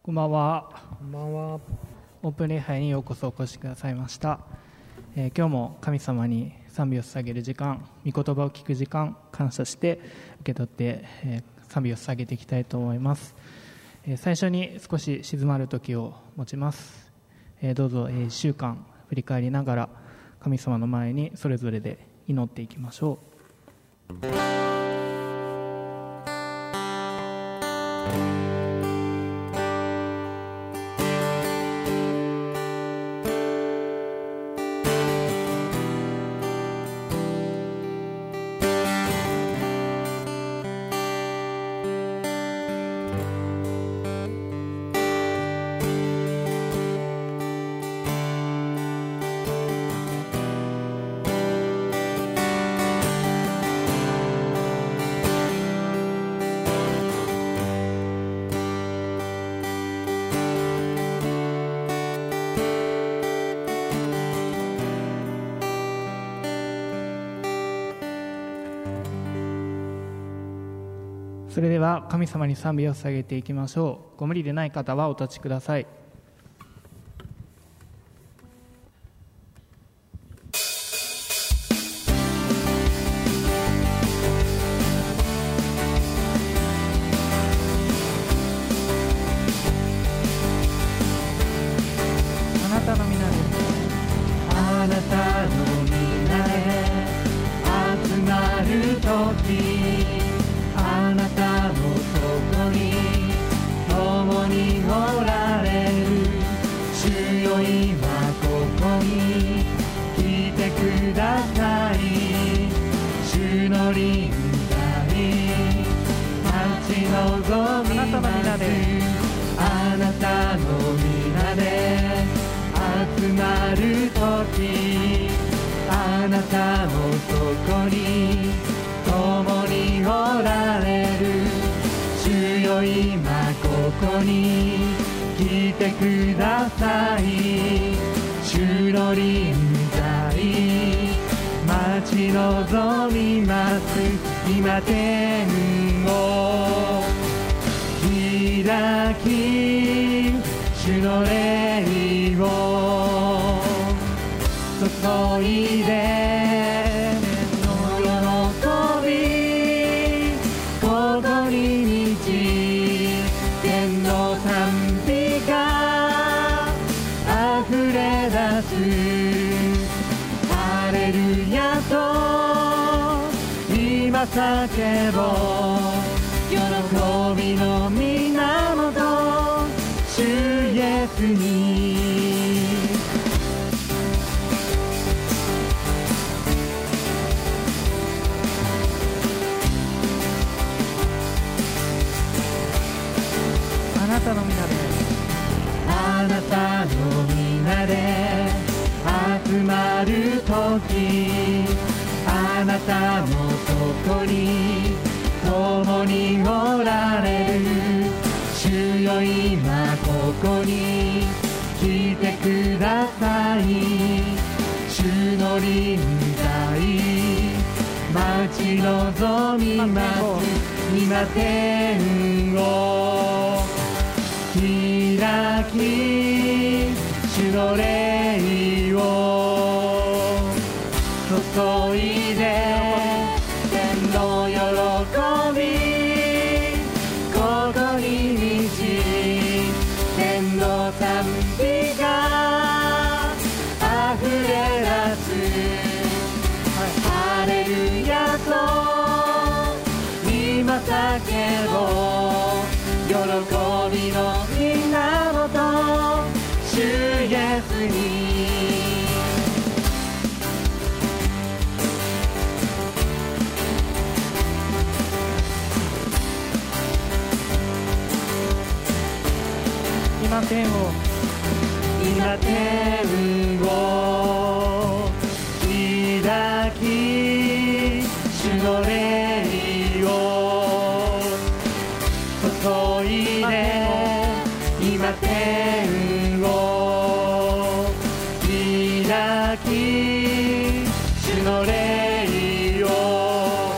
こんばんは。 こんばんは。 オープン礼拝にようこそお越しくださいました。今日も神様に賛美を捧げる時間、御言葉を聞く時間、感謝して受け取って、賛美を捧げていきたいと思います。最初に少し静まる時を持ちます。どうぞ1週間振り返りながら神様の前にそれぞれで祈っていきましょう。それでは神様に賛美を捧げていきましょう。ご無理でない方はお立ちください。あなたの皆で、 あなたの皆で集まるとき、あなたのそこに共におられる。主よ、今ここに来てください。主の臨在待ち望みます。あなたの皆で集まるとき、あなたのそこに共におられる。主よ、今ここに来てください。主の臨在待ち望みます。今天を開き、主の霊を注いで、の喜びここに満ち、天の賛美が溢れ出す。ハレルヤと今叫ぼう。喜びの源、主イエスに。 あなたの皆で、 あなたの皆で集まるとき、あなたもそこに共におられる。主よ、今ここに来てください。主の臨在待ち望みます。今天を開き、主の霊を注いで、天の喜びここに満ち、天の賛美が溢れ出す。ハレルヤと今叫ぼう。喜びの源、主イエスに。 今天を今天を開き、主の霊を注いで、今天を開き、主の霊を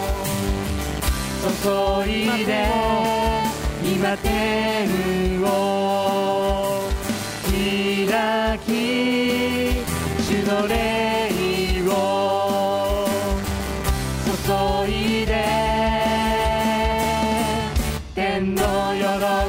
注いで、今天をの霊を注いで天の喜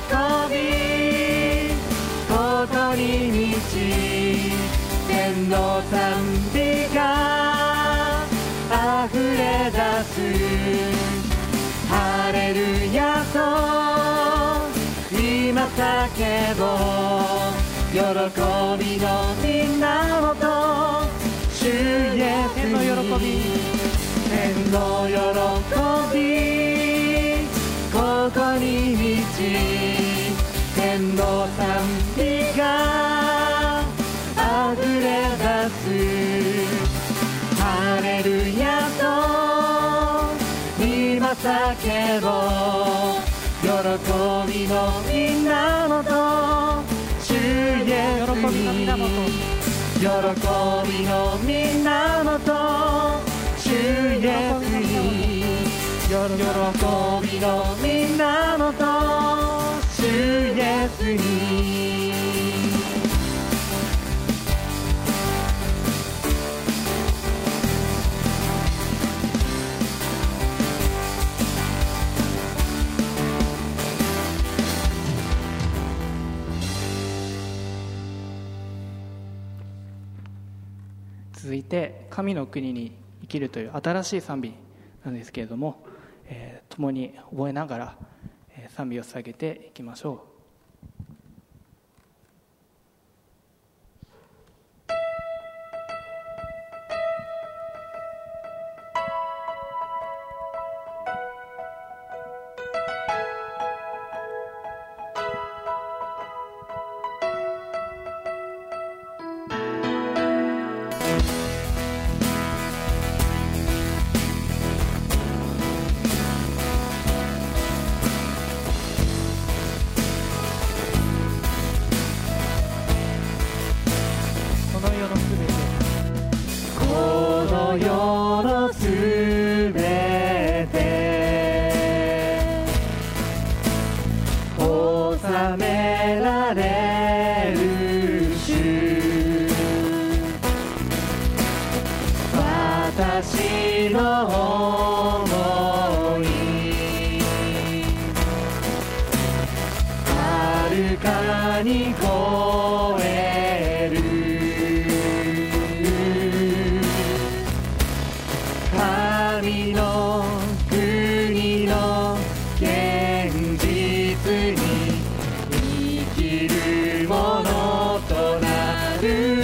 びことに満ち天の賛美があふれ出すハレルヤと今叫ぼう喜びの源主イエスに天の喜びここに満ち天の賛美があふれ出すハレルヤと今叫ぼう喜びの源主イエスに喜びの源主イエスに喜びの源主イエスに続いて神の国に生きるという新しい賛美なんですけれども、共に覚えながら、賛美を捧げていきましょう。私の想い遥かに超える神の国の現実に生きるものとなる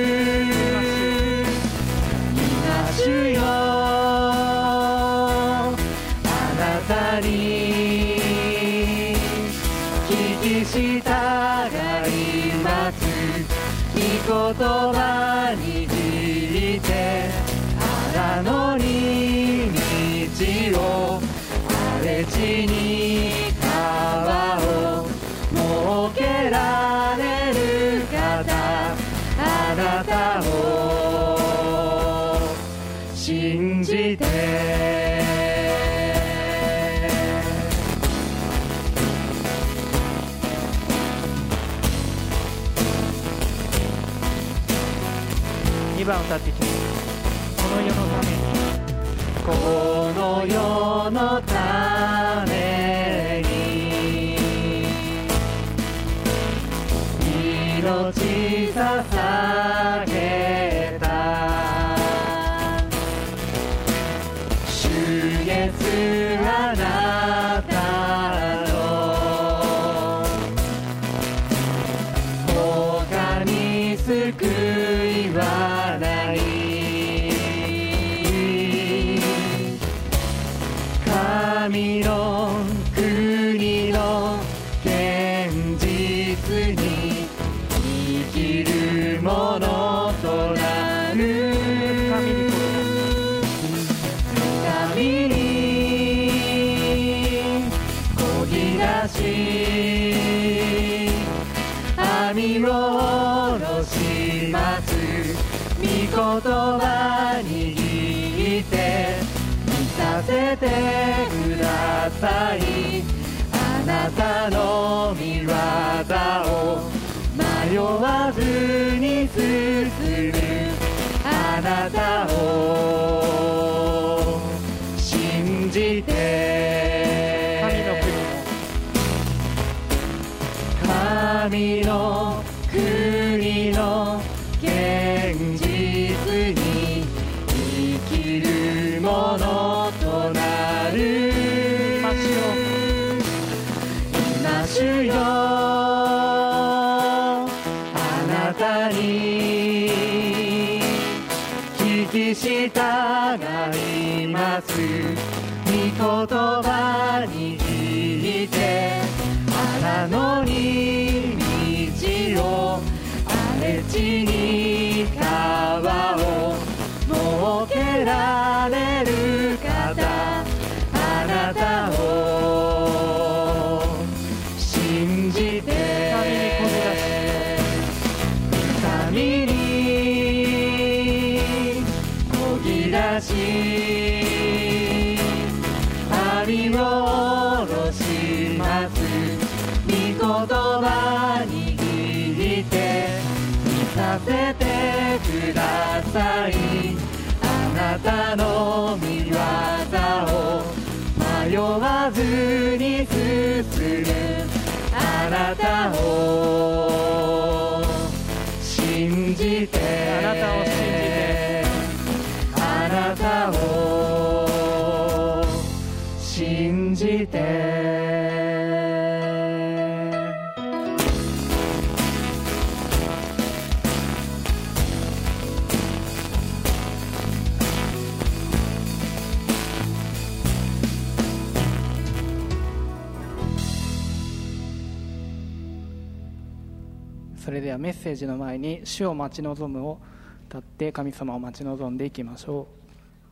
従います御言葉に握って荒野に道を荒れ地に川を設けられる方あなたを信じて2番歌っていきます。この世のために命捧げた主イエスあなたの他に救いはない神の国の現実に生きるものとなる神にこぎ出し網を下ろします御言葉握って見させてくださいあなたの御業を迷わずに進むたを信じて神の国の現実に生きるものとなる。今主よあなたに聞き従います。御言葉に聞いて荒野に道を荒れ地に川を設けられる方、あなたを信じて神にこぎ出し網を下ろします。御言葉に聞いて見させてください。あなたの御業を迷わずに進むあなたを信じてあなたを信じてあなたを信じてそれではメッセージの前に主を待ち望むを歌って神様を待ち望んでいきましょう。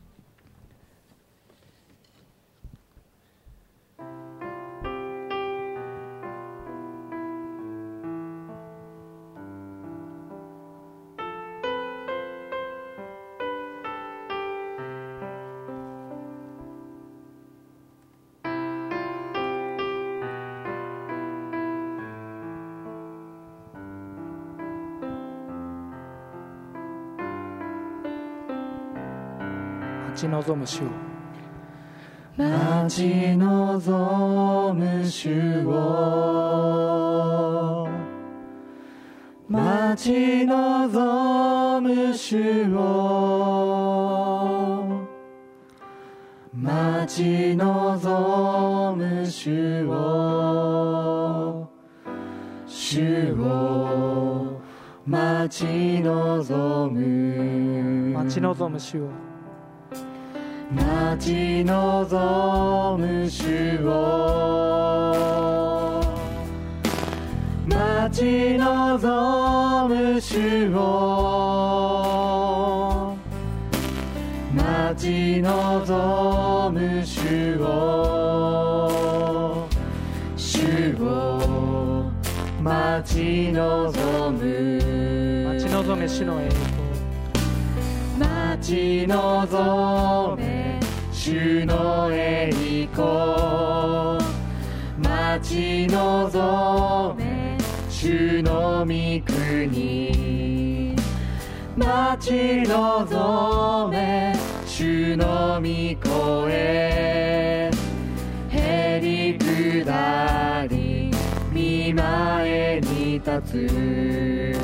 待ち望む主を待ち望む主を待ち望む主を待ち望む主を主を待ち望む待ち望む主を待ち望む主を待ち望む主を待ち望む主を主を待ち望む待ち望め主の栄光待ち望め主の栄光待ち望め主の御国待ち望め主の御声へり下り御前に立つ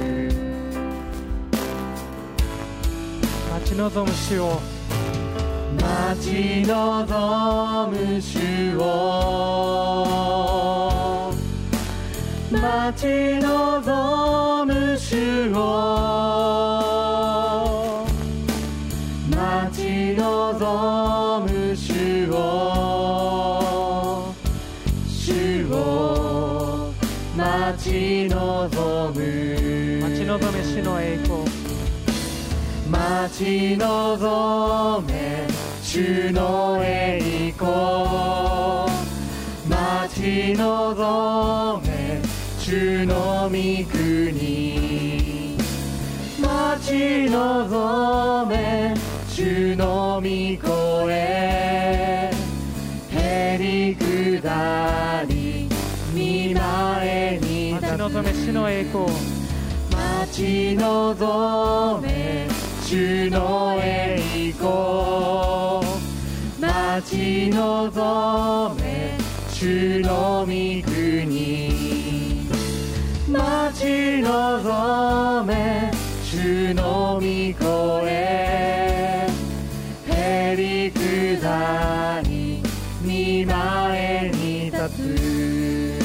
待ち望む主を待ち望む主を待ち望む主を待ち望む主を主を待ち望む待ち望め主の栄光待ち望め主の栄光待ち望め主の御国待ち望め主の御声へり下り御前に立つ待ち望め主の栄光待ち望め主主の栄光待ち望め主の御国待ち望め主の御声へりくだり御前に立つ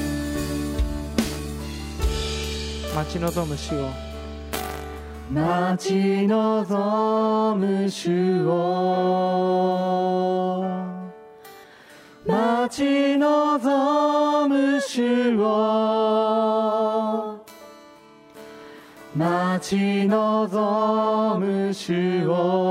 待ち望む主を待ち望む主を待ち望む主を待ち望む主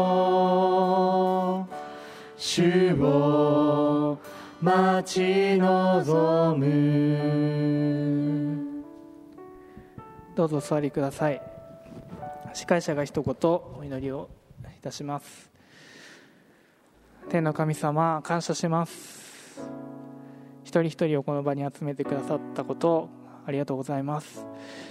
を主を待ち望む。 どうぞお座りください。司会者が一言お祈りをいたします。天の神様、感謝します。一人一人をこの場に集めてくださったことありがとうございます。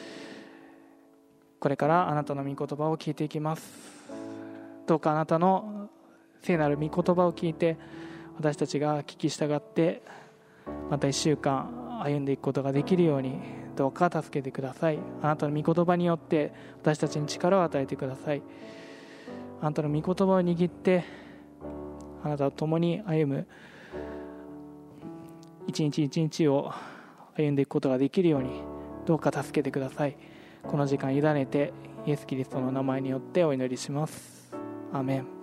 これからあなたの御言葉を聞いていきます。どうかあなたの聖なる御言葉を聞いて私たちが聞き従ってまた1週間歩んでいくことができるようにどうか助けてください。あなたの御言葉によって私たちに力を与えてください。あなたの御言葉を握ってあなたと共に歩む一日一日を歩んでいくことができるようにどうか助けてください。この時間委ねてイエス・キリストの名前によってお祈りします。アーメン。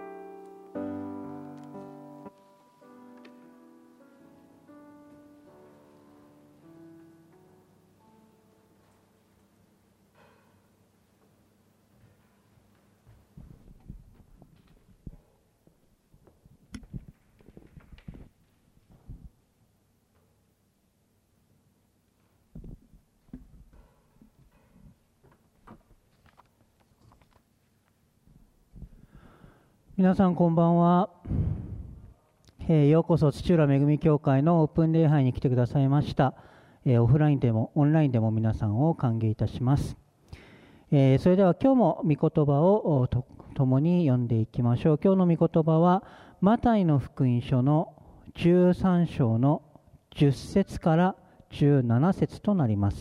皆さんこんばんは。ようこそ土浦恵み教会のオープン礼拝に来てくださいました。オフラインでもオンラインでも皆さんを歓迎いたします。それでは今日も御言葉を共に読んでいきましょう。今日の御言葉はマタイの福音書の13章の10節から17節となります。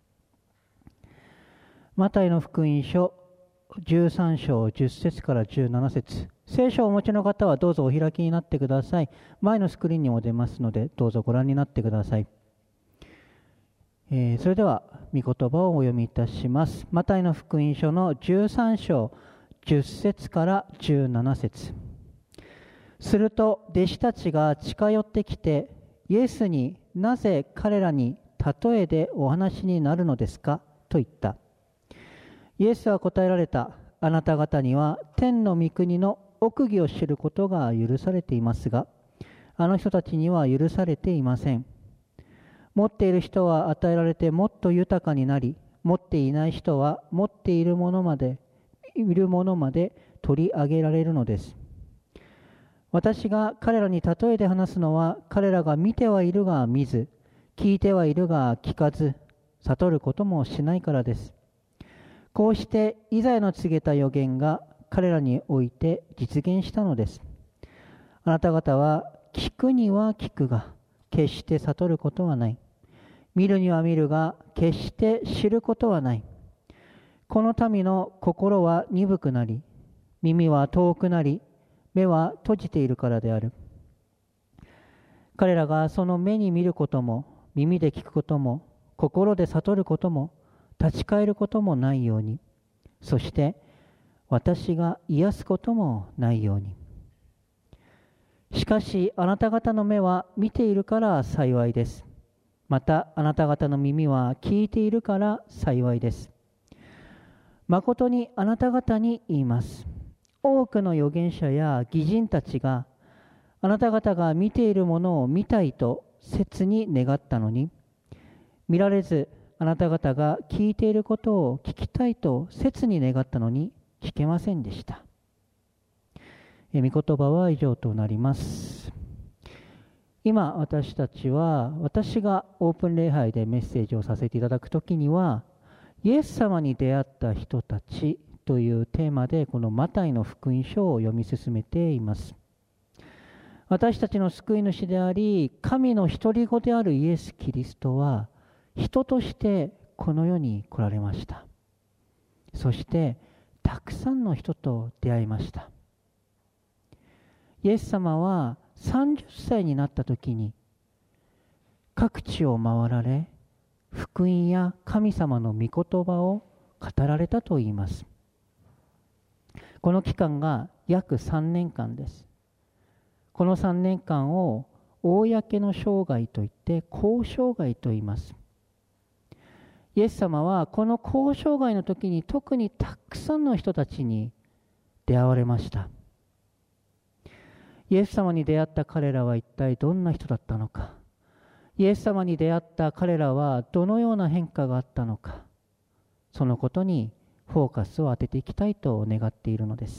マタイの福音書13章10節から17節。聖書をお持ちの方はどうぞお開きになってください。前のスクリーンにも出ますのでどうぞご覧になってください。それでは御言葉をお読みいたします。マタイの福音書の13章10節から17節。すると弟子たちが近寄ってきてイエスになぜ彼らに例えでお話になるのですかと言った。イエスは答えられた。あなた方には天の御国の奥義を知ることが許されていますが、あの人たちには許されていません。持っている人は与えられてもっと豊かになり、持っていない人は持っているものまで取り上げられるのです。私が彼らに例えで話すのは、彼らが見てはいるが見ず、聞いてはいるが聞かず、悟ることもしないからです。こうしてイザヤの告げた預言が彼らにおいて実現したのです。あなた方は聞くには聞くが決して悟ることはない。見るには見るが決して知ることはない。この民の心は鈍くなり、耳は遠くなり、目は閉じているからである。彼らがその目に見ることも、耳で聞くことも、心で悟ることも、立ち返ることもないように、そして私が癒すこともないように。しかしあなた方の目は見ているから幸いです。またあなた方の耳は聞いているから幸いです。誠にあなた方に言います。多くの預言者や義人たちがあなた方が見ているものを見たいと切に願ったのに、見られずあなた方が聞いていることを聞きたいと切に願ったのに聞けませんでした。御言葉は以上となります。今私たちは、私がオープン礼拝でメッセージをさせていただくときには、イエス様に出会った人たちというテーマでこのマタイの福音書を読み進めています。私たちの救い主であり、神の独り子であるイエス・キリストは人としてこの世に来られました。そしてたくさんの人と出会いました。イエス様は30歳になった時に各地を回られ、福音や神様の御言葉を語られたといいます。この期間が約3年間です。この3年間を公の生涯といって公生涯と言います。イエス様はこの公生涯の時に特にたくさんの人たちに出会われました。イエス様に出会った彼らは一体どんな人だったのか、イエス様に出会った彼らはどのような変化があったのか、そのことにフォーカスを当てていきたいと願っているのです。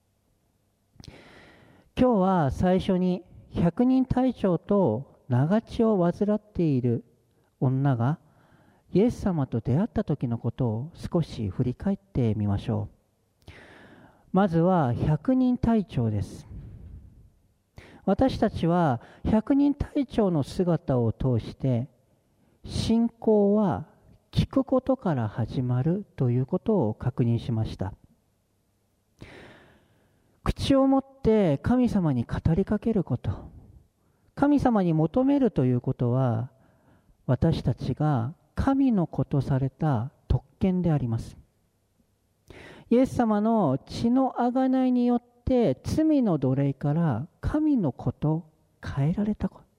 今日は最初に百人隊長と長血を患っている女がイエス様と出会った時のことを少し振り返ってみましょう。まずは百人隊長です。私たちは百人隊長の姿を通して信仰は聞くことから始まるということを確認しました。口を持って神様に語りかけること、神様に求めるということは、私たちが神の子とされた特権であります。イエス様の血の贖いによって罪の奴隷から神の子と変えられたこと、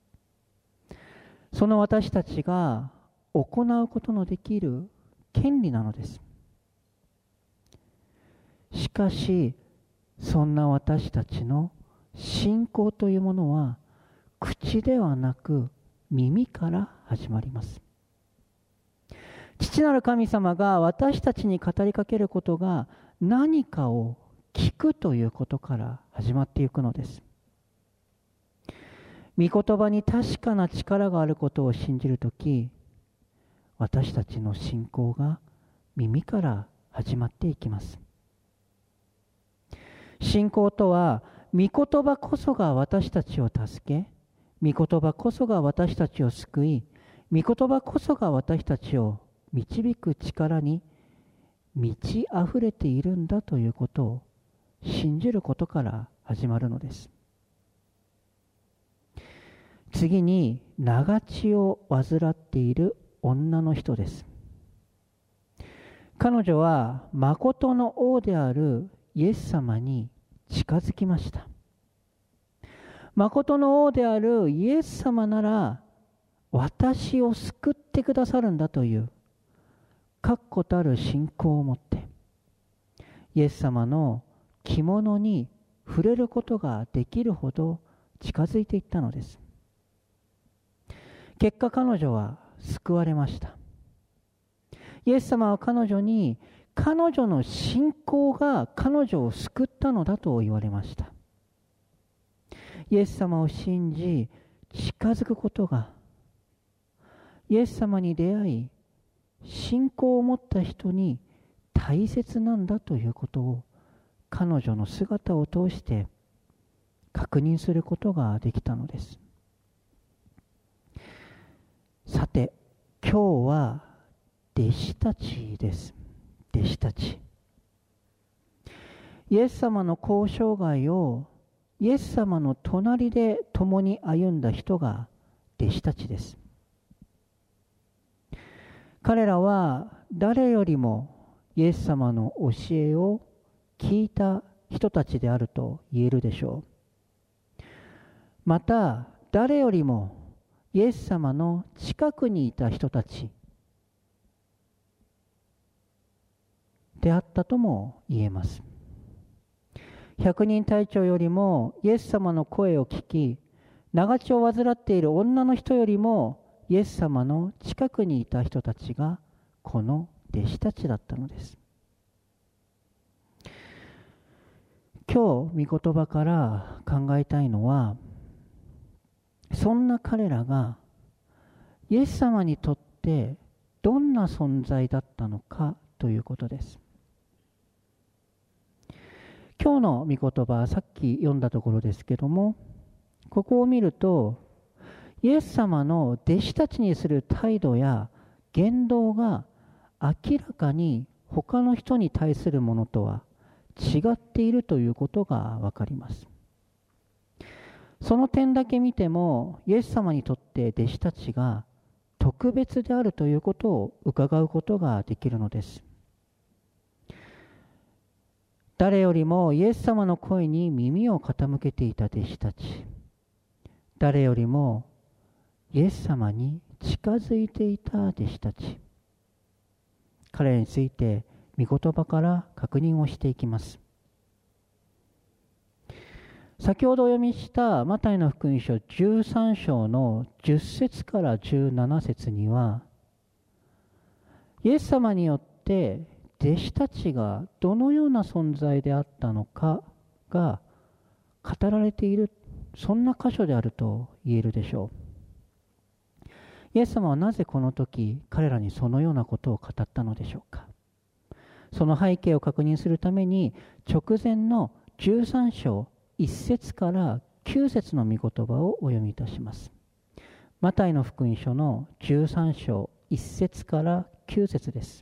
その私たちが行うことのできる権利なのです。しかしそんな私たちの信仰というものは口ではなく耳から始まります。父なる神様が私たちに語りかけることが何かを聞くということから始まっていくのです。御言葉に確かな力があることを信じるとき、私たちの信仰が耳から始まっていきます。信仰とは、御言葉こそが私たちを助け、御言葉こそが私たちを救い、御言葉こそが私たちを導く力に満ち溢れているんだということを信じることから始まるのです。次に、長血を患っている女の人です。彼女は誠の王であるイエス様に近づきました。誠の王であるイエス様なら私を救ってくださるんだという確固たる信仰を持ってイエス様の着物に触れることができるほど近づいていったのです。結果、彼女は救われました。イエス様は彼女に、彼女の信仰が彼女を救ったのだと言われました。イエス様を信じ近づくことが、イエス様に出会い信仰を持った人に大切なんだということを彼女の姿を通して確認することができたのです。さて、今日は弟子たちです。弟子たち。イエス様の公生涯をイエス様の隣で共に歩んだ人が弟子たちです。彼らは誰よりもイエス様の教えを聞いた人たちであると言えるでしょう。また誰よりもイエス様の近くにいた人たちであったとも言えます。百人隊長よりもイエス様の声を聞き、長血を患っている女の人よりもイエス様の近くにいた人たちがこの弟子たちだったのです。今日御言葉から考えたいのは、そんな彼らがイエス様にとってどんな存在だったのかということです。 今日の御言葉、さっき読んだところですけども、ここを見ると、イエス様の弟子たちにする態度や言動が明らかに他の人に対するものとは違っているということがわかります。その点だけ見ても、イエス様にとって弟子たちが特別であるということを伺うことができるのです。誰よりもイエス様の声に耳を傾けていた弟子たち、誰よりもイエス様に近づいていた弟子たち、彼らについて御言葉から確認をしていきます。先ほどお読みしたマタイの福音書13章の10節から17節には、イエス様によって弟子たちがどのような存在であったのかが語られている、そんな箇所であると言えるでしょう。イエス様はなぜこの時彼らにそのようなことを語ったのでしょうか。その背景を確認するために直前の13章1節から9節の御言葉をお読みいたします。マタイの福音書の13章1節から9節です。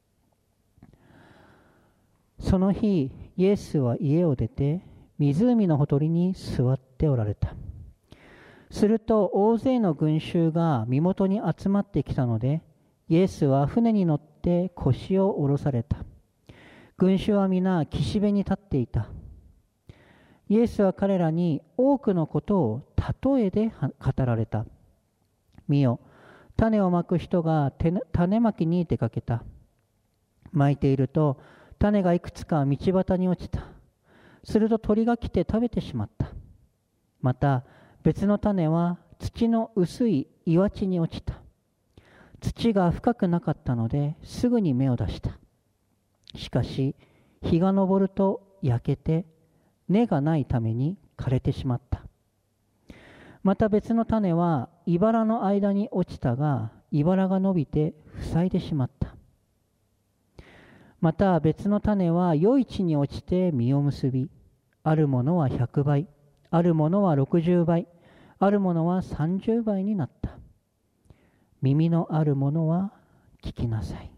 その日、イエスは家を出て湖のほとりに座っておられた。すると大勢の群衆が身元に集まってきたので、イエスは船に乗って腰を下ろされた。群衆は皆岸辺に立っていた。イエスは彼らに多くのことを例えで語られた。見よ、種をまく人が種まきに出かけた。まいていると種がいくつか道端に落ちた。すると鳥が来て食べてしまった。また別の種は土の薄い岩地に落ちた。土が深くなかったのですぐに芽を出した。しかし日が昇ると焼けて根がないために枯れてしまった。また別の種は茨の間に落ちたが、茨が伸びて塞いでしまった。また別の種は良い地に落ちて実を結び、あるものは100倍、あるものは60倍、あるものは30倍になった。耳のあるものは聞きなさい。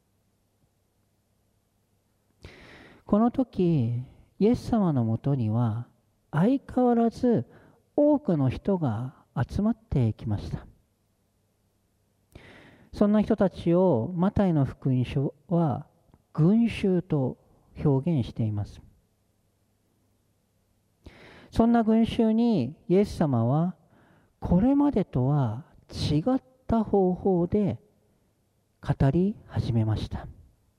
この時、イエス様のもとには相変わらず多くの人が集まってきました。そんな人たちをマタイの福音書は群衆と表現しています。そんな群衆にイエス様はこれまでとは違った方法で語り始めました。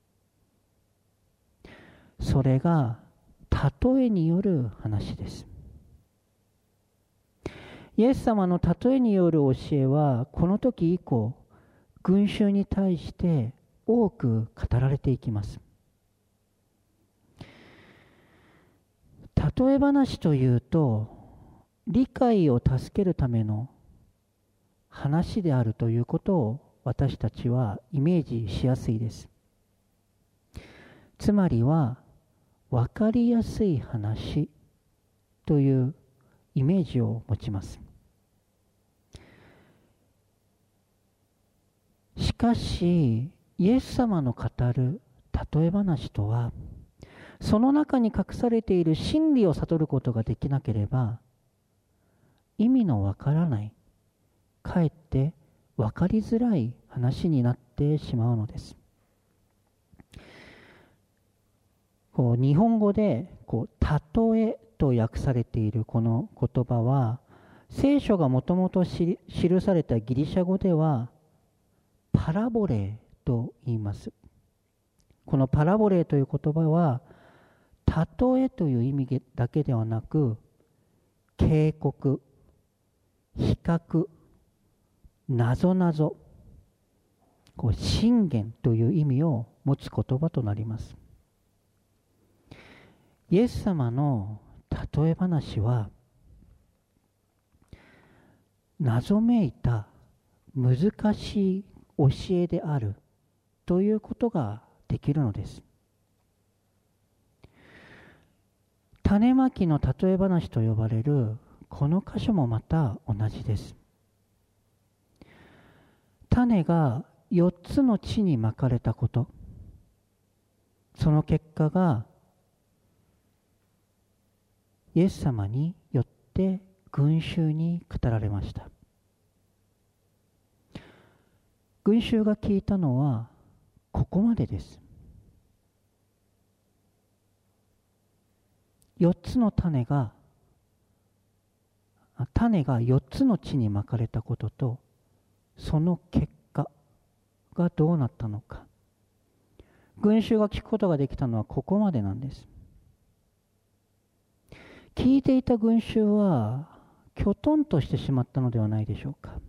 それが例えによる話です。イエス様の例えによる教えはこの時以降、群衆に対して多く語られていきます。例え話というと、理解を助けるための話であるということを私たちはイメージしやすいです。つまりは分かりやすい話というイメージを持ちます。しかしイエス様の語る例え話とは、その中に隠されている真理を悟ることができなければ意味のわからない、かえって分かりづらい話になってしまうのです。日本語で例えと訳されているこの言葉は、聖書がもともと記されたギリシャ語ではパラボレと言います。このパラボレという言葉は例えという意味だけではなく、警告、比較、なぞなぞ、箴言という意味を持つ言葉となります。イエス様の例え話は、謎めいた難しい教えであるということができるのです。 種まきの例え話と呼ばれるこの箇所もまた同じです。種が4つの地にまかれたこと、その結果がイエス様によって群衆に語られました。群衆が聞いたのはここまでです。4つの種が4つの地にまかれたことと、その結果がどうなったのか、群衆が聞くことができたのはここまでなんです。聞いていた群衆はきょとんとしてしまったのではないでしょうか。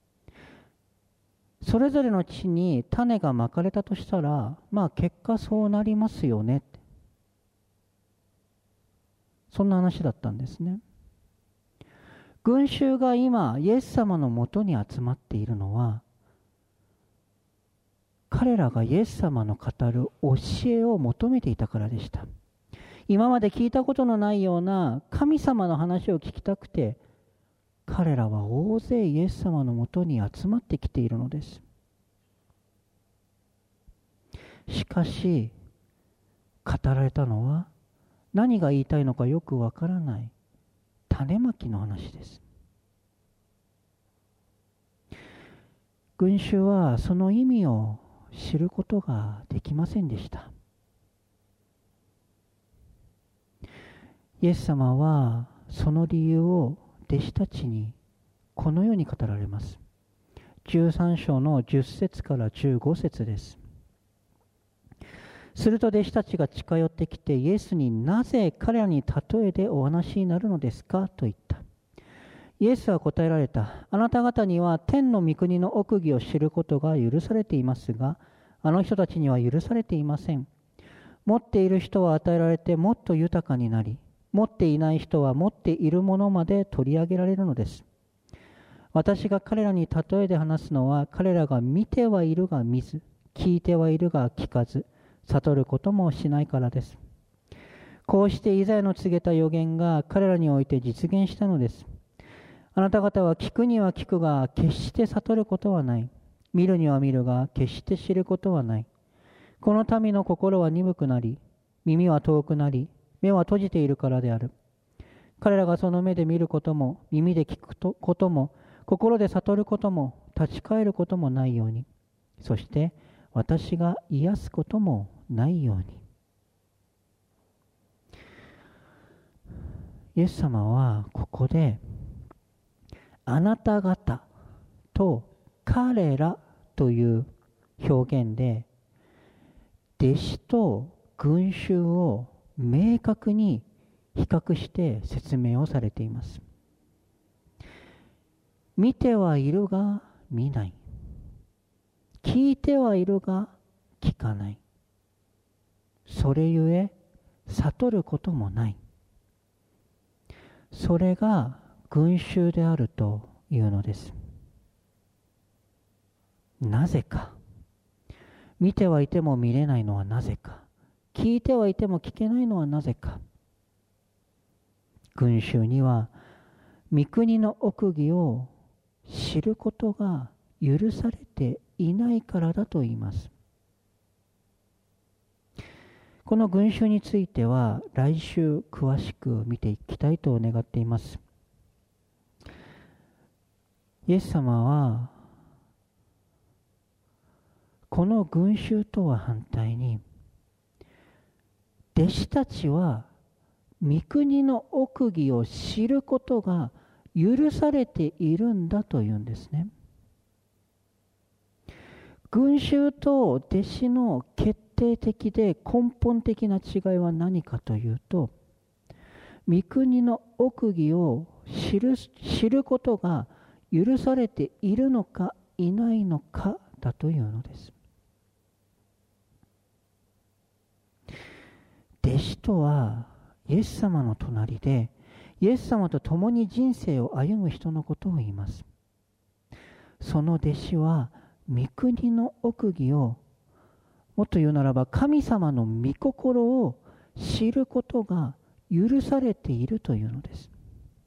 それぞれの地に種がまかれたとしたら、結果そうなりますよね、そんな話だったんですね。群衆が今イエス様のもとに集まっているのは、彼らがイエス様の語る教えを求めていたからでした。今まで聞いたことのないような神様の話を聞きたくて、彼らは大勢イエス様のもとに集まってきているのです。しかし語られたのは、何が言いたいのかよくわからない種まきの話です。群衆はその意味を知ることができませんでした。イエス様はその理由を弟子たちにこのように語られます。13章の10節から15節です。すると弟子たちが近寄ってきてイエスに、なぜ彼らに例えでお話になるのですかと言った。イエスは答えられた。あなた方には天の御国の奥義を知ることが許されていますが、あの人たちには許されていません。持っている人は与えられてもっと豊かになり、持っていない人は持っているものまで取り上げられるのです。私が彼らに例えで話すのは、彼らが見てはいるが見ず、聞いてはいるが聞かず、悟ることもしないからです。こうしてイザヤの告げた預言が彼らにおいて実現したのです。あなた方は聞くには聞くが決して悟ることはない。見るには見るが決して知ることはない。この民の心は鈍くなり、耳は遠くなり、目は閉じているからである。彼らがその目で見ることも、耳で聞くことも、心で悟ることも、立ち返ることもないように、そして私が癒すこともないように。イエス様はここで、あなた方と彼らという表現で、弟子と群衆を明確に比較して説明をされています。見てはいるが見ない。聞いてはいるが聞かない。それゆえ悟ることもない。それが群衆であるというのです。なぜか。見てはいても見れないのはなぜか。聞いてはいても聞けないのはなぜか。群衆には御国の奥義を知ることが許されていないからだと言います。この群衆については来週詳しく見ていきたいと願っています。イエス様はこの群衆とは反対に、弟子たちは御国の奥義を知ることが許されているんだというんですね。群衆と弟子の決定的で根本的な違いは何かというと、御国の奥義を知ることが許されているのかいないのかだというのです。弟子とはイエス様の隣でイエス様と共に人生を歩む人のことを言います。その弟子は御国の奥義を、もっと言うならば神様の御心を知ることが許されているというのです。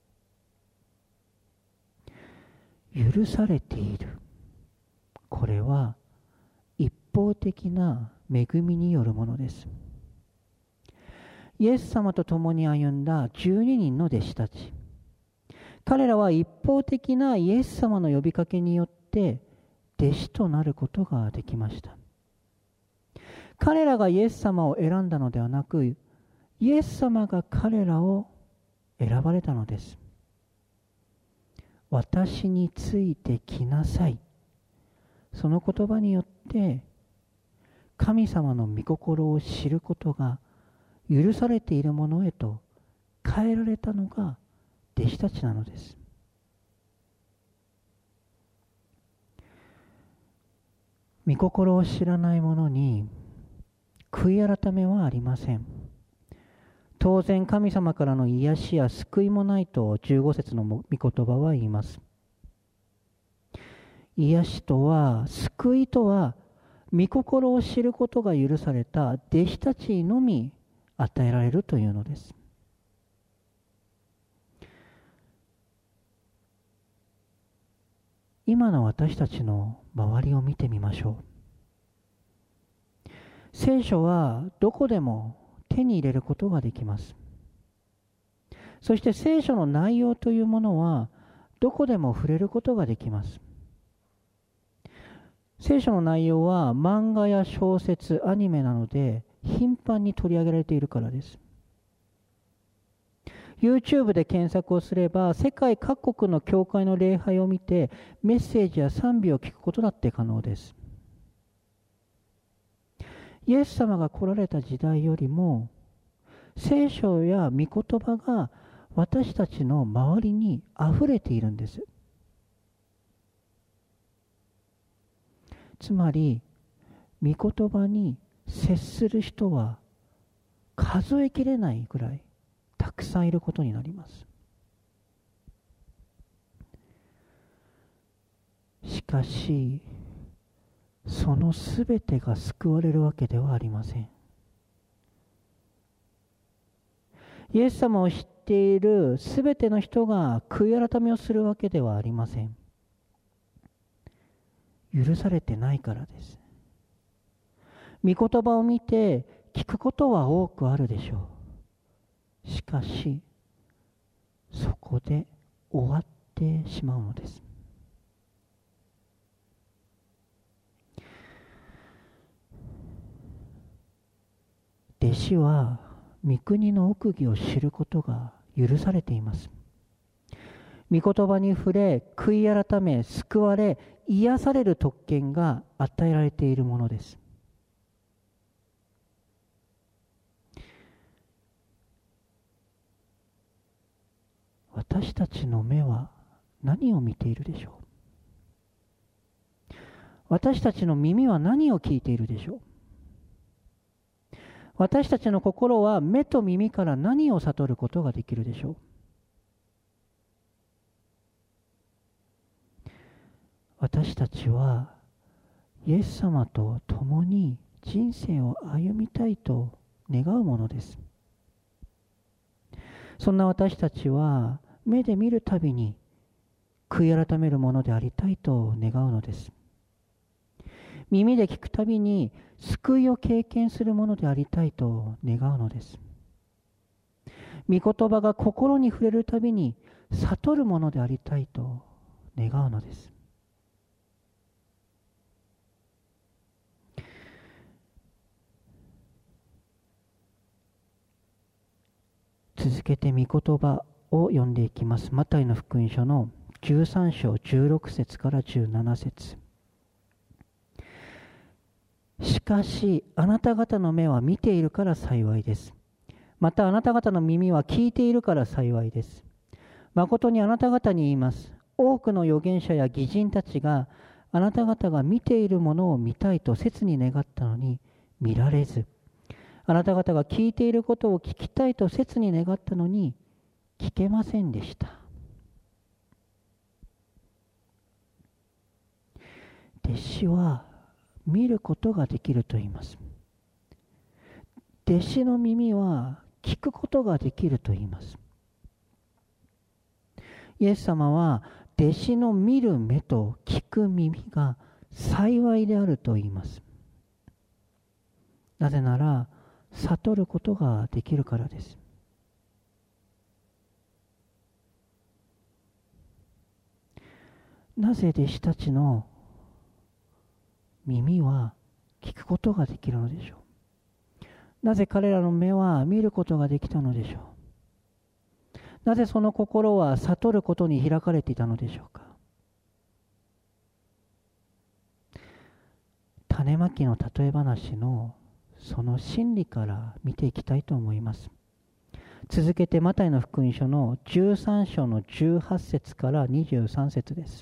許されている。これは一方的な恵みによるものです。イエス様と共に歩んだ12人の弟子たち、彼らは一方的なイエス様の呼びかけによって弟子となることができました。彼らがイエス様を選んだのではなく、イエス様が彼らを選ばれたのです。私についてきなさい。その言葉によって神様の御心を知ることが許されているものへと変えられたのが弟子たちなのです。御心を知らない者に悔い改めはありません。当然神様からの癒しや救いもないと15節の御言葉は言います。癒しとは、救いとは、御心を知ることが許された弟子たちのみ与えられるというのです。今の私たちの周りを見てみましょう。聖書はどこでも手に入れることができます。そして聖書の内容というものはどこでも触れることができます。聖書の内容は漫画や小説、アニメなどで頻繁に取り上げられているからです。YouTube で検索をすれば世界各国の教会の礼拝を見てメッセージや賛美を聞くことだって可能です。イエス様が来られた時代よりも聖書や御言葉が私たちの周りにあふれているんです。つまり御言葉に接する人は数えきれないぐらいたくさんいることになります。しかしそのすべてが救われるわけではありません。イエス様を知っているすべての人が悔い改めをするわけではありません。許されてないからです。御言葉を見て聞くことは多くあるでしょう。しかしそこで終わってしまうのです。弟子は御国の奥義を知ることが許されています。御言葉に触れ、悔い改め、救われ、癒される特権が与えられているものです。私たちの目は何を見ているでしょう。私たちの耳は何を聞いているでしょう。私たちの心は目と耳から何を悟ることができるでしょう。私たちはイエス様と共に人生を歩みたいと願うものです。そんな私たちは目で見るたびに悔い改めるものでありたいと願うのです。耳で聞くたびに救いを経験するものでありたいと願うのです。御言葉が心に触れるたびに悟るものでありたいと願うのです。続けて御言葉を読んでいきます。マタイの福音書の13章16節から17節。しかしあなた方の目は見ているから幸いです。またあなた方の耳は聞いているから幸いです。誠にあなた方に言います。多くの預言者や義人たちがあなた方が見ているものを見たいと切に願ったのに見られず、あなた方が聞いていることを聞きたいと切に願ったのに聞けませんでした。弟子は見ることができると言います。弟子の耳は聞くことができると言います。イエス様は弟子の見る目と聞く耳が幸いであると言います。なぜなら悟ることができるからです。なぜ弟子たちの耳は聞くことができるのでしょう。なぜ彼らの目は見ることができたのでしょう。なぜその心は悟ることに開かれていたのでしょうか。種まきの例え話のその真理から見ていきたいと思います。続けてマタイの福音書の13章の18節から23節です。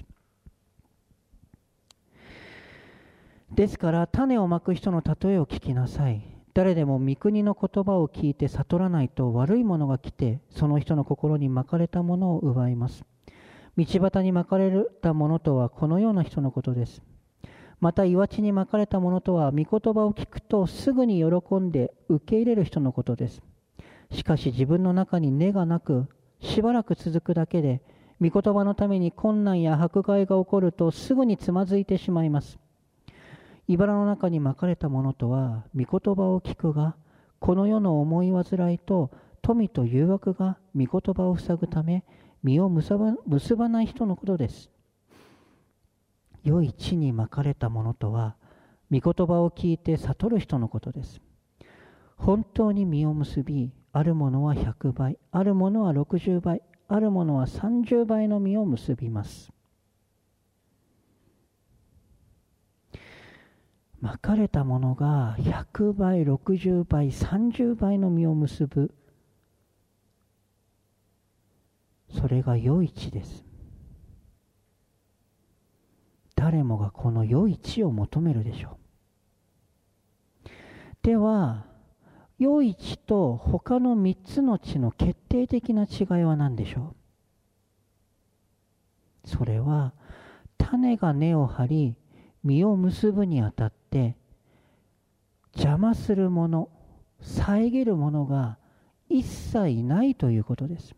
ですから種をまく人の例えを聞きなさい。誰でも御国の言葉を聞いて悟らないと悪いものが来てその人の心にまかれたものを奪います。道端にまかれたものとはこのような人のことです。また岩地にまかれたものとは御言葉を聞くとすぐに喜んで受け入れる人のことです。しかし自分の中に根がなくしばらく続くだけで御言葉のために困難や迫害が起こるとすぐにつまずいてしまいます。茨の中にまかれたものとは御言葉を聞くがこの世の思い煩いと富と誘惑が御言葉を塞ぐため実を結ばない人のことです。良い地にまかれたものとは御言葉を聞いて悟る人のことです。本当に実を結びあるものは100倍あるものは60倍あるものは30倍の実を結びます。まかれたものが100倍60倍30倍の実を結ぶ、それが良い地です。誰もがこの良い地を求めるでしょう。では良い地と他の3つの地の決定的な違いは何でしょう。それは種が根を張り実を結ぶにあたって邪魔するもの、遮るものが一切ないということです。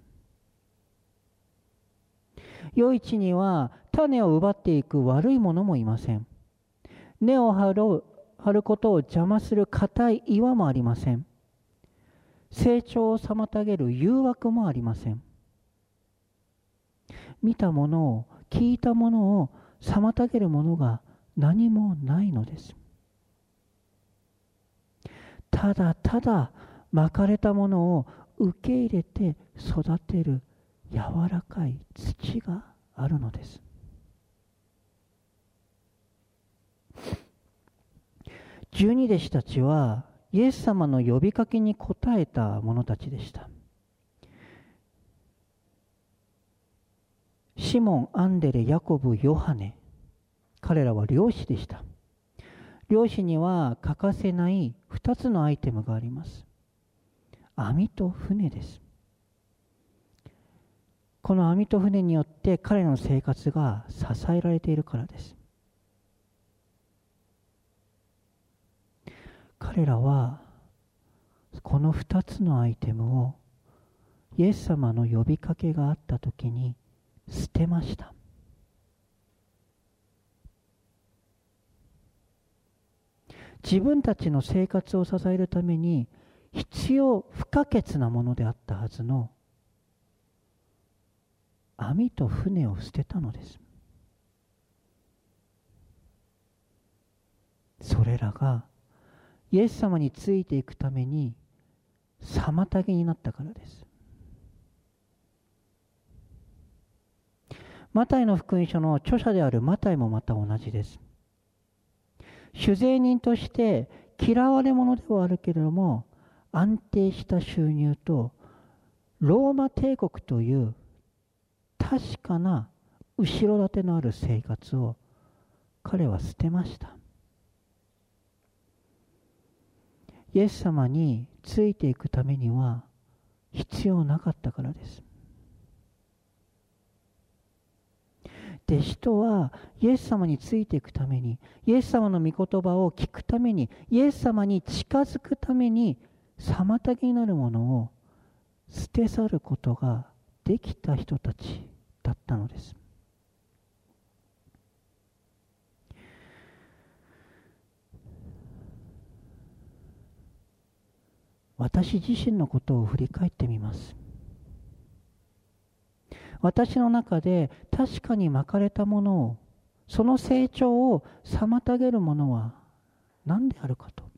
良い地には種を奪っていく悪いものもいません。根を張ることを邪魔する固い岩もありません。成長を妨げる誘惑もありません。見たものを聞いたものを妨げるものが何もないのです。ただただまかれたものを受け入れて育てる柔らかい土があるのです。12弟子たちはイエス様の呼びかけに応えた者たちでした。シモン、アンデレ、ヤコブ、ヨハネ、彼らは漁師でした。漁師には欠かせない2つのアイテムがあります。網と船です。この網と船によって彼らの生活が支えられているからです。彼らはこの2つのアイテムをイエス様の呼びかけがあったときに捨てました。自分たちの生活を支えるために必要不可欠なものであったはずの網と船を捨てたのです。それらがイエス様についていくために妨げになったからです。マタイの福音書の著者であるマタイもまた同じです。酒税人として嫌われ者ではあるけれども安定した収入とローマ帝国という確かな後ろ盾のある生活を彼は捨てました。イエス様についていくためには必要なかったからです。弟子とはイエス様についていくために、イエス様の御言葉を聞くために、イエス様に近づくために妨げになるものを捨て去ることができた人たちだったのです。私自身のことを振り返ってみます。私の中で確かにまかれたものを、その成長を妨げるものは何であるかと、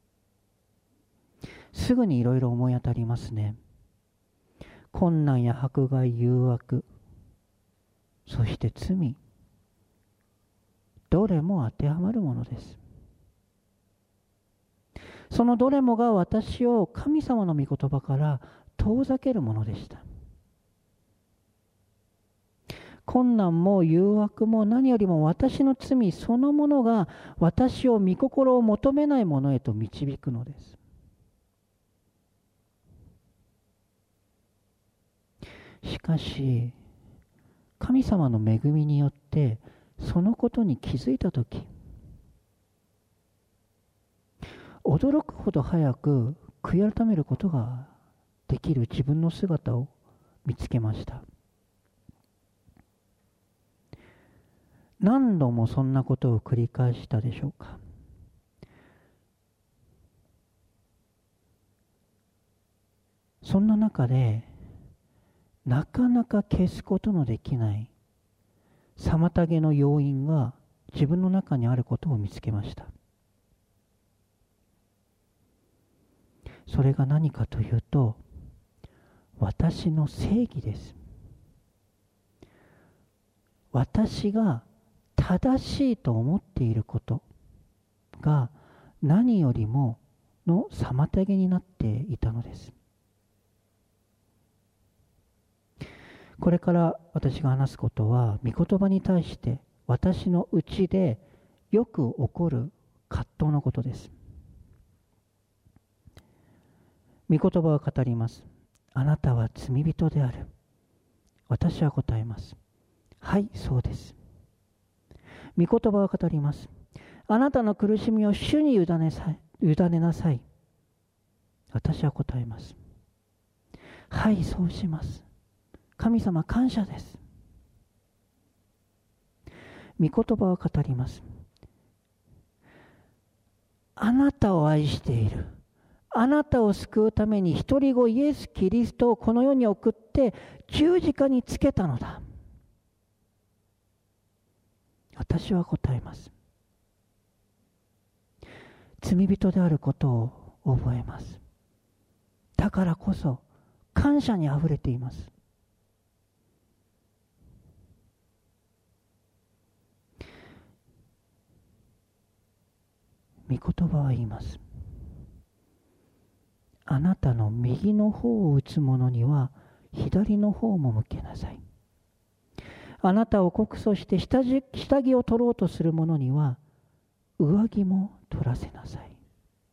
すぐにいろいろ思い当たりますね。困難や迫害、誘惑、そして罪、どれも当てはまるものです。そのどれもが私を神様の御言葉から遠ざけるものでした。困難も誘惑も何よりも私の罪そのものが私を御心を求めないものへと導くのです。しかし神様の恵みによってそのことに気づいたとき、驚くほど早く悔い改めることができる自分の姿を見つけました。何度もそんなことを繰り返したでしょうか。そんな中でなかなか消すことのできない妨げの要因が自分の中にあることを見つけました。それが何かというと、私の正義です。私が正しいと思っていることが何よりもの妨げになっていたのです。これから私が話すことは、御言葉に対して私の内でよく起こる葛藤のことです。御言葉は語ります。あなたは罪人である。私は答えます。はい、そうです。御言葉は語ります。あなたの苦しみを主に委ねなさい。私は答えます。はい、そうします。神様感謝です。御言葉は語ります。あなたを愛している。あなたを救うために一人子イエス・キリストをこの世に送って十字架につけたのだ。私は答えます。罪人であることを覚えます。だからこそ感謝にあふれています。御言葉は言います。あなたの右の方を打つ者には左の方も向けなさい。あなたを告訴して下着を取ろうとする者には上着も取らせなさい。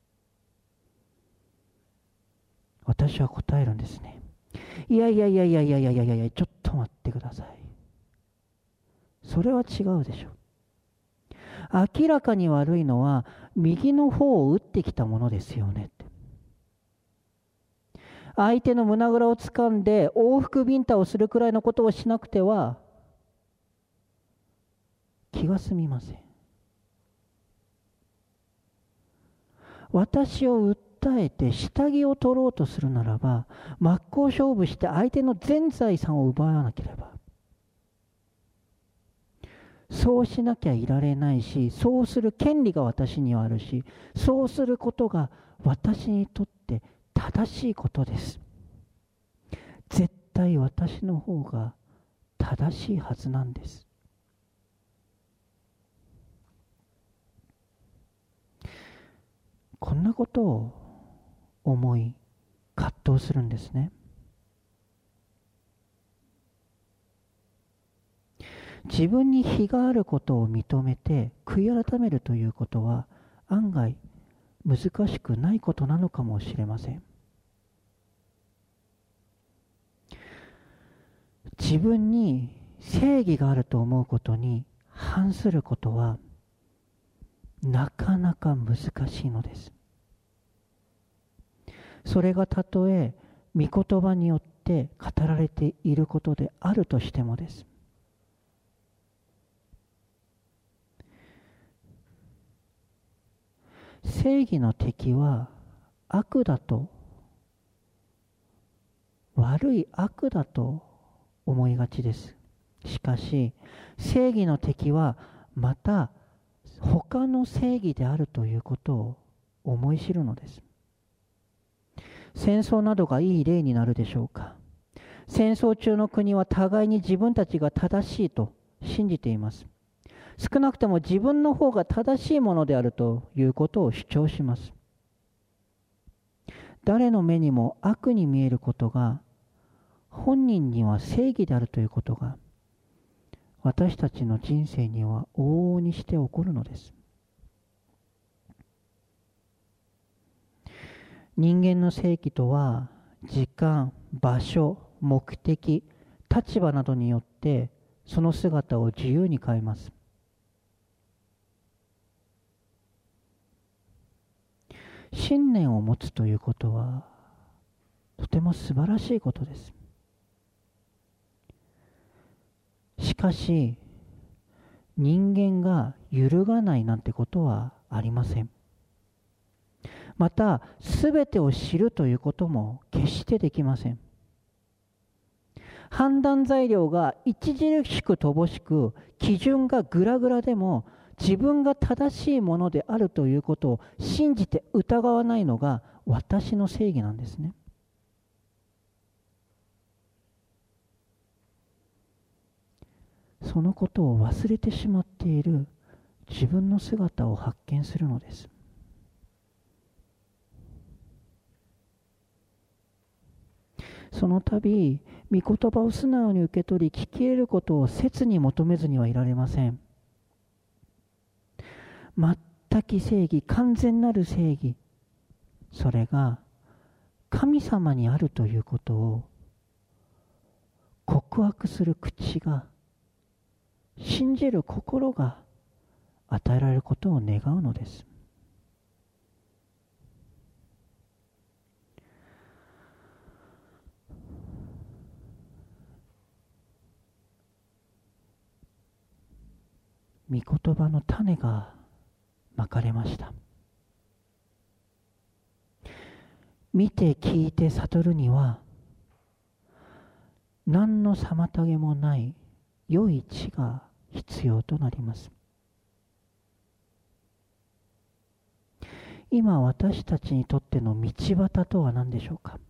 私は答えるんですね。いや、ちょっと待ってください。それは違うでしょ。明らかに悪いのは右の方を打ってきたものですよねって。相手の胸ぐらを掴んで往復ビンタをするくらいのことをしなくては気が済みません。私を訴えて下着を取ろうとするならば、真っ向勝負して相手の全財産を奪わなければ、そうしなきゃいられないし、そうする権利が私にはあるし、そうすることが私にとって正しいことです。絶対私の方が正しいはずなんです。こんなことを思い葛藤するんですね。自分に非があることを認めて悔い改めるということは案外難しくないことなのかもしれません。自分に正義があると思うことに反することはなかなか難しいのです。 それがたとえ御言葉によって語られていることであるとしてもです。正義の敵は悪だと、悪い悪だと思いがちです。しかし正義の敵はまた他の正義であるということを思い知るのです。戦争などがいい例になるでしょうか。戦争中の国は互いに自分たちが正しいと信じています。少なくとも自分の方が正しいものであるということを主張します。誰の目にも悪に見えることが本人には正義であるということが私たちの人生には往々にして起こるのです。人間の正義とは時間、場所、目的、立場などによってその姿を自由に変えます。信念を持つということはとても素晴らしいことです。しかし人間が揺るがないなんてことはありません。また全てを知るということも決してできません。判断材料が著しく乏しく、基準がグラグラでも自分が正しいものであるということを信じて疑わないのが私の正義なんですね。そのことを忘れてしまっている自分の姿を発見するのです。その度、御言葉を素直に受け取り、聞き入れることを切に求めずにはいられません。全き正義、完全なる正義、それが神様にあるということを告白する口が、信じる心が与えられることを願うのです。御言葉の種がまかれました。見て聞いて悟るには何の妨げもない良い知が必要となります。今私たちにとっての道端とは何でしょうか。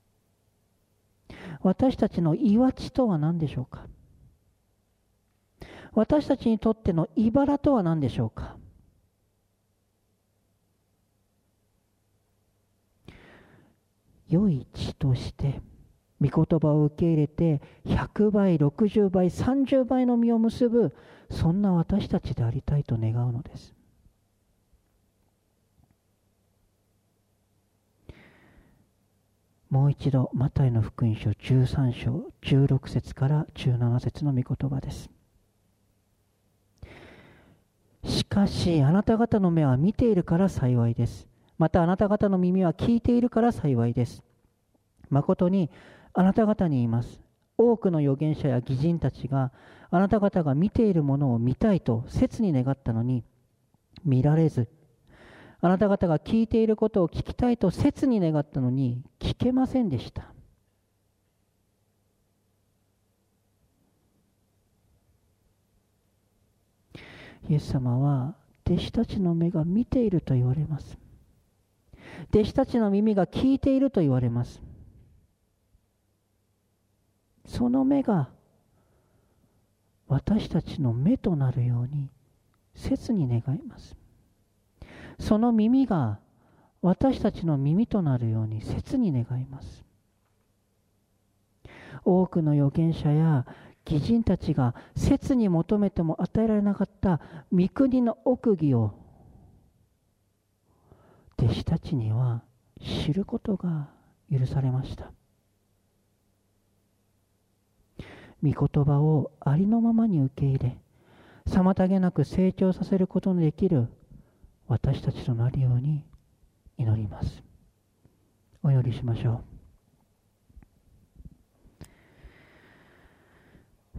私たちの岩地とは何でしょうか。私たちにとっての茨とは何でしょうか。良い地として御言葉を受け入れて100倍、60倍、30倍の実を結ぶ、そんな私たちでありたいと願うのです。もう一度マタイの福音書13章16節から17節の御言葉です。しかしあなた方の目は見ているから幸いです。またあなた方の耳は聞いているから幸いです。誠にあなた方に言います。多くの預言者や義人たちがあなた方が見ているものを見たいと切に願ったのに見られず、あなた方が聞いていることを聞きたいと切に願ったのに聞けませんでした。イエス様は弟子たちの目が見ていると言われます。弟子たちの耳が聞いていると言われます。その目が私たちの目となるように切に願います。その耳が私たちの耳となるように切に願います。多くの預言者や義人たちが切に求めても与えられなかった御国の奥義を弟子たちには知ることが許されました。御言葉をありのままに受け入れ、妨げなく成長させることのできる私たちとなるように祈ります。 お祈りしましょう。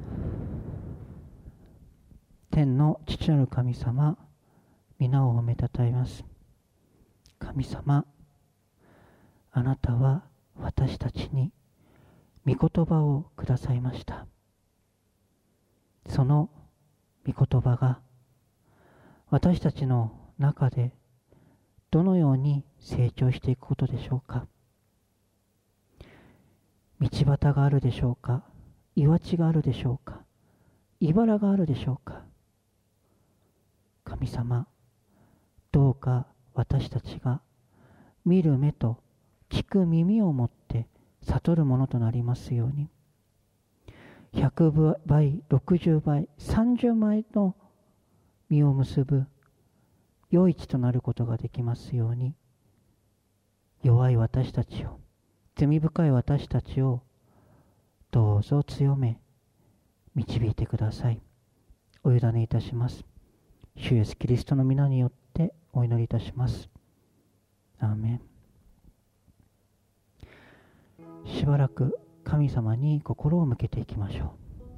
天の父なる神様、皆を褒めたたえます。神様、あなたは私たちに御言葉をくださいました。その御言葉が私たちの中でどのように成長していくことでしょうか。道端があるでしょうか、岩地があるでしょうか、茨があるでしょうか。神様、どうか私たちが見る目と聞く耳を持って悟るものとなりますように、100倍、60倍、30倍の実を結ぶ良い地となることができますように、弱い私たちを、罪深い私たちをどうぞ強め導いてください。お委ねいたします。主イエスキリストの皆によってお祈りいたします。アーメン。しばらく神様に心を向けていきましょう。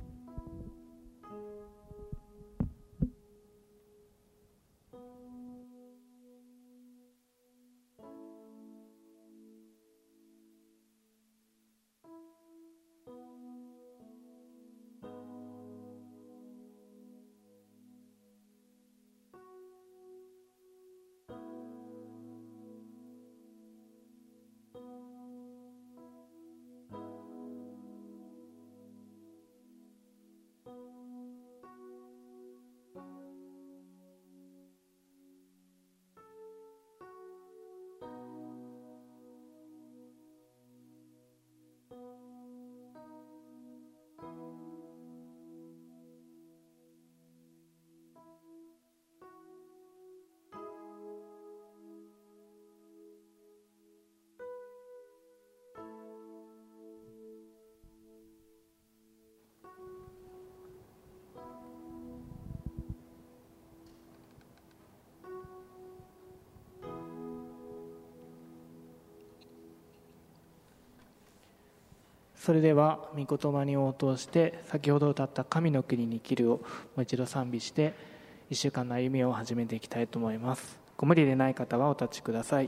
それでは御言葉に応答して先ほど歌った神の国に生きるをもう一度賛美して1週間の歩みを始めていきたいと思います。ご無理でない方はお立ちください。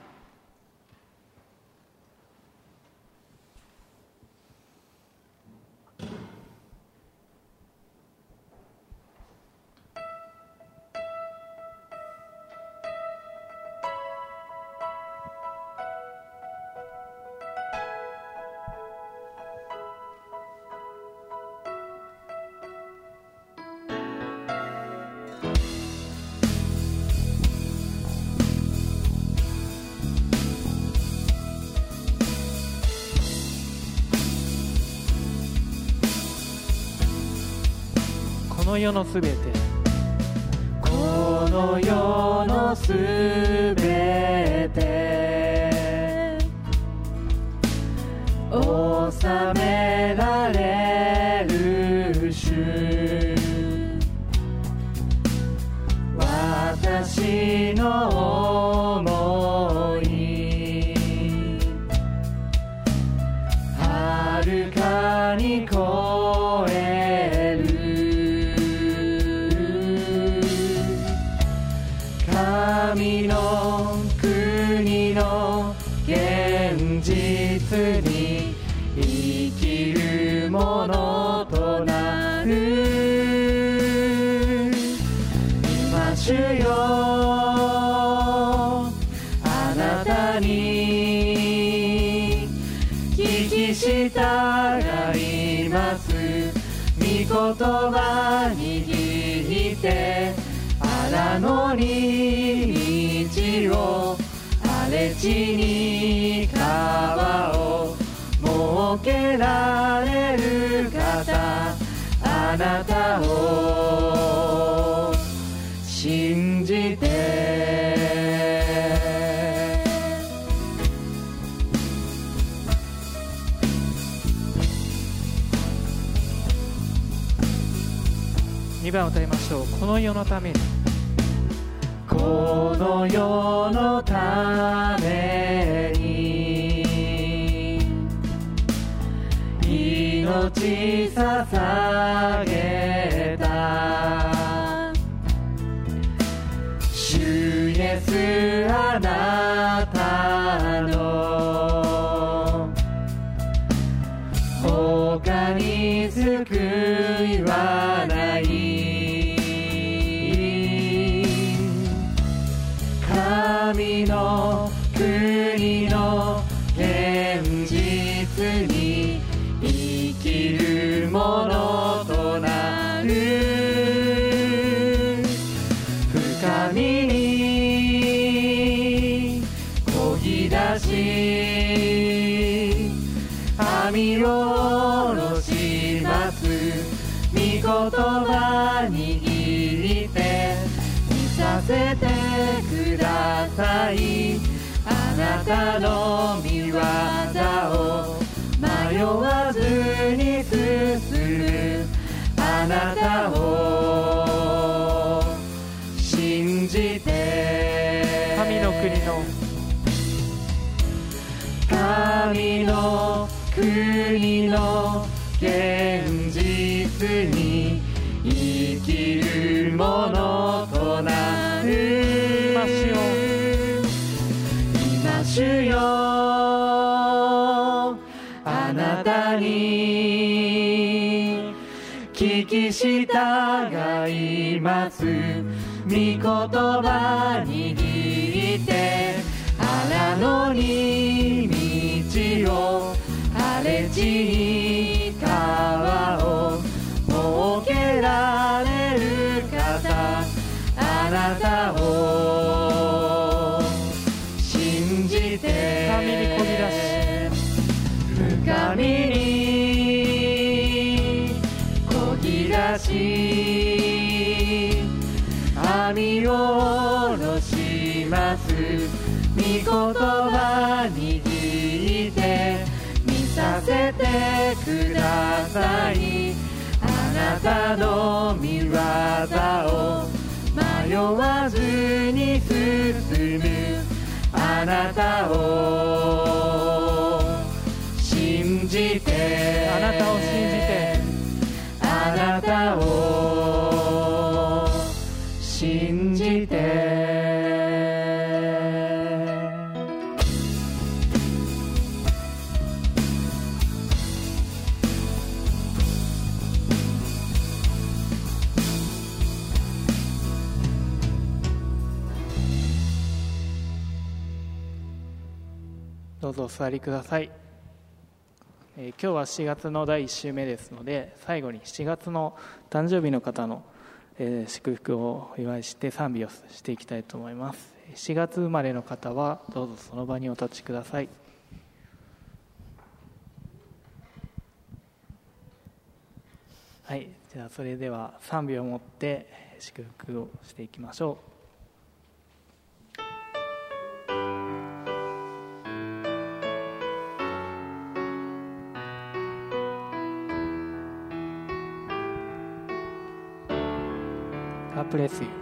この世のすべて、 この世のすべて収められる主、私の想いはるかに超える、神の国の現実に生きるものとなる。今主よ、あなたに聞き従います。御言葉握って荒野に道を、荒れ地に川を設けられる方、あなたを信じて。 2番歌いましょう。この世のために、 この世のために命捧げた。主イエスあなたの他に救いはない。神の国の現実に生きるものとなる。深みにこぎ出し網を下ろします。御言葉握って見させてください。あなたの御業を迷わずに進む。あなたを信じて。 神の国の現実に生きるものとなる。今主よあなたに聞き従います。御言葉握って荒野に道を荒れ地に川を設けられる方、あなたを信じて。 神にこぎ出し深みにこぎ出し網を下ろします。御言葉握って見させてください。あなたの御業を迷わずに進む。あなたを信じて。 あなたを信じて。 あなたを信じて。 どうぞお座りください。今日は7月の第1週目ですので、最後に7月の誕生日の方の、祝福をお祝いして賛美をしていきたいと思います。7月生まれの方はどうぞその場にお立ちください。はい、じゃあそれでは賛美を持って祝福をしていきましょう。God bless you.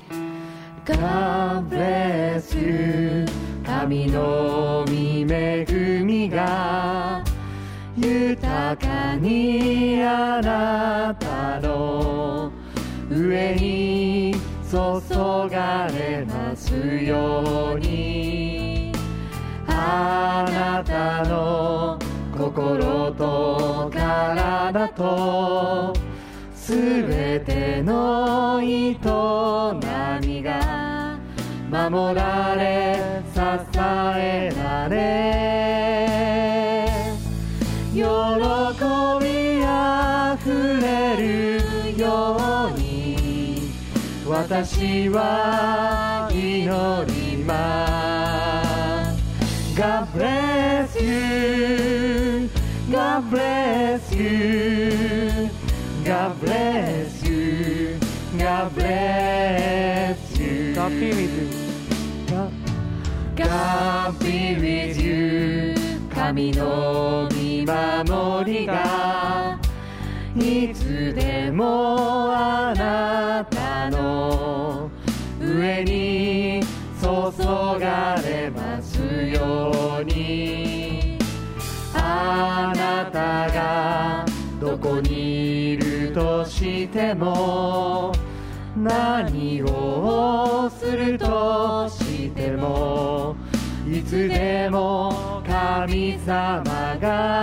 God bless you. 神の御恵みが豊かにあなたの上に注がれますように。あなたの心と体とすべての営みが守られ支えられ、喜びあふれるように私は祈ります。 God bless you, God bless you, God bless you, God bless you. God be with you. God be with you. 神の御守りがいつでもあなたの上に注がれますように。あなたがどでも何をするとしてもいつでも神様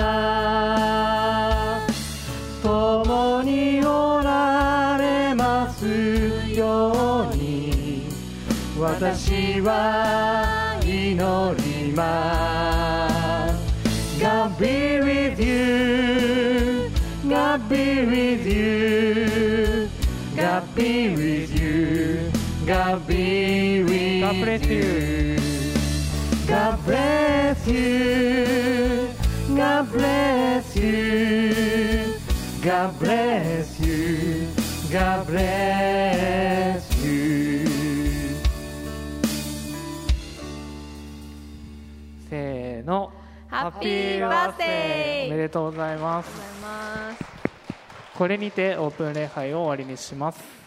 が共におられますように私は祈ります。 God be with you, God be with you, God be with you, God be with God bless you. God bless you, God bless you, God bless you, God bless you. せーの、 ハッピーバースデー。 おめでとうございます。 ありがとうございます。 これにてオープン礼拝を終わりにします。